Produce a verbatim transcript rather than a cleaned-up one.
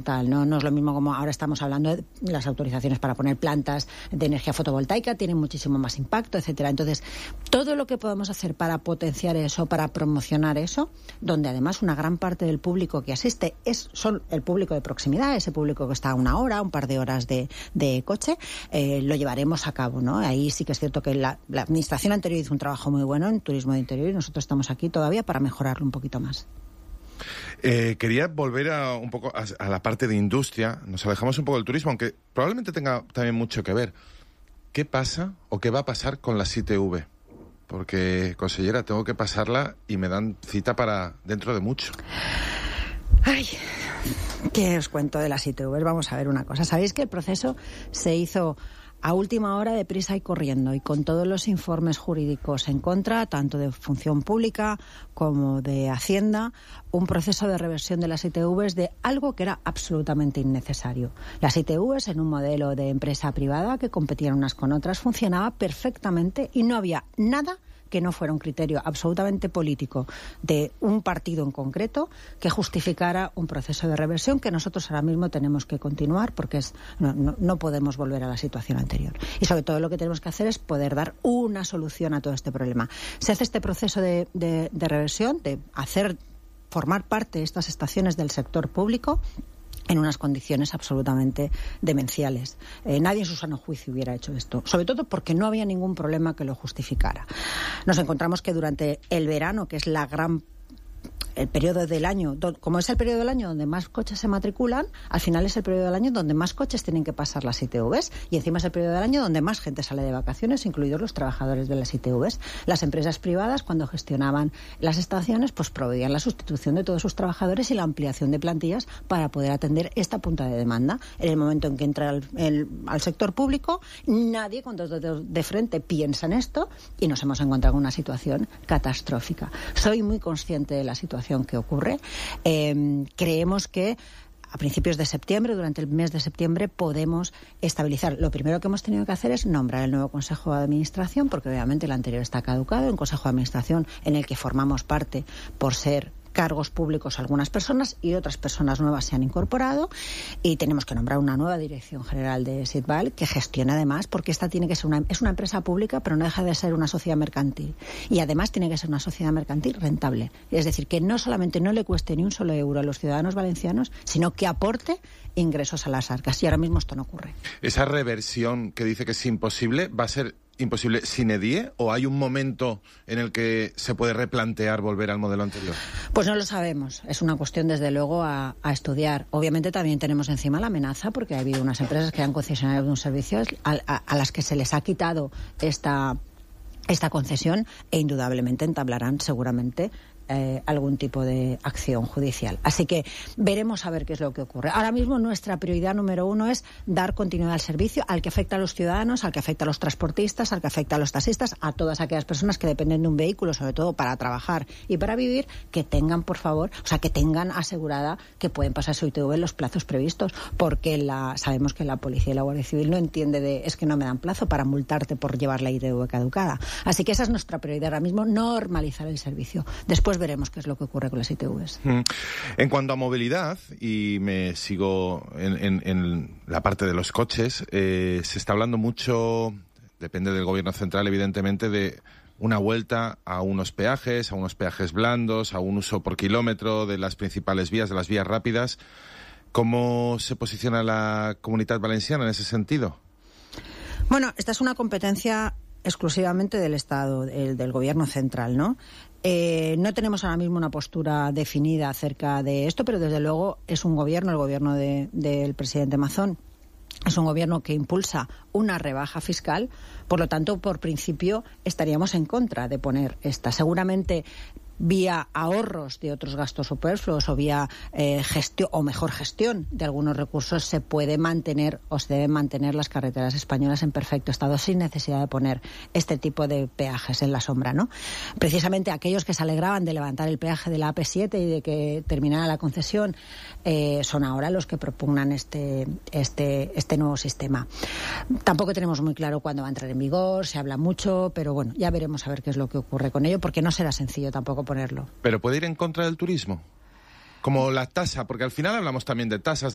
fundamental, ¿no? No es lo mismo como ahora estamos hablando de las autorizaciones para poner plantas de energía fotovoltaica, tienen muchísimo más impacto, etcétera. Entonces, todo lo que podamos hacer para potenciar eso, para promocionar eso, donde además una gran parte del público que asiste es son el público de proximidad, ese público que está a una hora, un par de horas de, de coche, eh, lo llevaremos a cabo, ¿no? Ahí sí que es cierto que la, la administración anterior hizo un trabajo muy bueno en turismo de interior y nosotros estamos aquí todavía para mejorarlo un poquito más. Eh, quería volver a un poco a, a la parte de industria. Nos alejamos un poco del turismo, aunque probablemente tenga también mucho que ver. ¿Qué pasa o qué va a pasar con las I T V? Porque, consellera, tengo que pasarla y me dan cita para dentro de mucho. Ay, ¿qué os cuento de las I T V? Vamos a ver una cosa. ¿Sabéis que el proceso se hizo a última hora, deprisa y corriendo, y con todos los informes jurídicos en contra, tanto de Función Pública como de Hacienda, un proceso de reversión de las I T Vs de algo que era absolutamente innecesario? Las I T Vs, en un modelo de empresa privada que competían unas con otras, funcionaba perfectamente y no había nada que no fuera un criterio absolutamente político de un partido en concreto que justificara un proceso de reversión que nosotros ahora mismo tenemos que continuar porque es, no, no, no podemos volver a la situación anterior. Y sobre todo lo que tenemos que hacer es poder dar una solución a todo este problema. Se hace este proceso de, de, de reversión, de hacer formar parte de estas estaciones del sector público en unas condiciones absolutamente demenciales. Eh, nadie en su sano juicio hubiera hecho esto, sobre todo porque no había ningún problema que lo justificara. Nos encontramos que durante el verano, que es la gran el periodo del año, como es el periodo del año donde más coches se matriculan, al final es el periodo del año donde más coches tienen que pasar las I T Vs y encima es el periodo del año donde más gente sale de vacaciones, incluidos los trabajadores de las I T Vs. Las empresas privadas, cuando gestionaban las estaciones, pues proveían la sustitución de todos sus trabajadores y la ampliación de plantillas para poder atender esta punta de demanda. En el momento en que entra el, el, al sector público, nadie con dos dedos de frente piensa en esto y nos hemos encontrado en una situación catastrófica. Soy muy consciente de la situación que ocurre. Eh, creemos que a principios de septiembre, durante el mes de septiembre, podemos estabilizar. Lo primero que hemos tenido que hacer es nombrar el nuevo Consejo de Administración, porque obviamente el anterior está caducado, un Consejo de Administración en el que formamos parte por ser cargos públicos algunas personas y otras personas nuevas se han incorporado, y tenemos que nombrar una nueva dirección general de Sitbal que gestione además, porque esta tiene que ser una es una empresa pública, pero no deja de ser una sociedad mercantil, y además tiene que ser una sociedad mercantil rentable, es decir, que no solamente no le cueste ni un solo euro a los ciudadanos valencianos, sino que aporte ingresos a las arcas, y ahora mismo esto no ocurre. Esa reversión que dice que es imposible, ¿va a ser imposible sine die o hay un momento en el que se puede replantear volver al modelo anterior? Pues no lo sabemos. Es una cuestión, desde luego, a, a estudiar. Obviamente también tenemos encima la amenaza, porque ha habido unas empresas que han concesionado un servicio a, a, a las que se les ha quitado esta, esta concesión e indudablemente entablarán seguramente Eh, algún tipo de acción judicial. Así que veremos a ver qué es lo que ocurre. Ahora mismo nuestra prioridad número uno es dar continuidad al servicio, al que afecta a los ciudadanos, al que afecta a los transportistas, al que afecta a los taxistas, a todas aquellas personas que dependen de un vehículo, sobre todo para trabajar y para vivir, que tengan, por favor, o sea, que tengan asegurada que pueden pasar su I T V en los plazos previstos, porque la, sabemos que la policía y la Guardia Civil no entiende de, es que no me dan plazo para multarte por llevar la I T V caducada. Así que esa es nuestra prioridad ahora mismo, normalizar el servicio. Después veremos qué es lo que ocurre con las I T Vs. En cuanto a movilidad, y me sigo en, en, en la parte de los coches, eh, se está hablando mucho, depende del gobierno central evidentemente, de una vuelta a unos peajes, a unos peajes blandos, a un uso por kilómetro de las principales vías, de las vías rápidas. ¿Cómo se posiciona la Comunitat Valenciana en ese sentido? Bueno, esta es una competencia exclusivamente del Estado, el, del Gobierno central, ¿no? Eh, no tenemos ahora mismo una postura definida acerca de esto, pero desde luego es un gobierno, el gobierno de, del presidente Mazón, es un gobierno que impulsa una rebaja fiscal, por lo tanto, por principio, estaríamos en contra de poner esta. Seguramente vía ahorros de otros gastos superfluos o vía eh, gestión o mejor gestión de algunos recursos se puede mantener o se deben mantener las carreteras españolas en perfecto estado sin necesidad de poner este tipo de peajes en la sombra, ¿no? Precisamente aquellos que se alegraban de levantar el peaje de la A P siete y de que terminara la concesión eh, son ahora los que propugnan este, este, este nuevo sistema. Tampoco tenemos muy claro cuándo va a entrar en vigor, se habla mucho, pero bueno, ya veremos a ver qué es lo que ocurre con ello, porque no será sencillo tampoco ponerlo. ¿Pero puede ir en contra del turismo? Como la tasa, porque al final hablamos también de tasas,